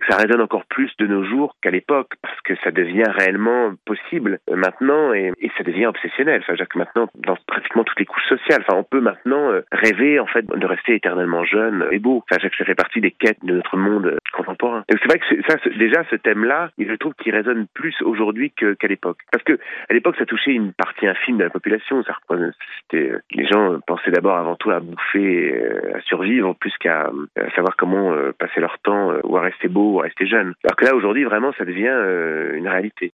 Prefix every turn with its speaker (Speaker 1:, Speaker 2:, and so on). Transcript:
Speaker 1: ça résonne encore plus de nos jours qu'à l'époque, parce que ça devient réellement possible maintenant et ça devient obsessionnel. Enfin, Jacques, maintenant, dans pratiquement toutes les couches sociales, on peut maintenant rêver en fait de rester éternellement jeune et beau. Enfin, Jacques, ça fait partie des quêtes de notre monde contemporain. Et c'est vrai que déjà, ce thème-là, je trouve qu'il résonne plus aujourd'hui qu'à l'époque. Parce que à l'époque, ça touchait une partie infime de la population. Les gens pensaient d'abord avant tout à bouffer, à survivre, plus qu'à savoir comment passer leur temps ou à rester beau ou à rester jeune. Alors que là, aujourd'hui, vraiment, ça devient une réalité.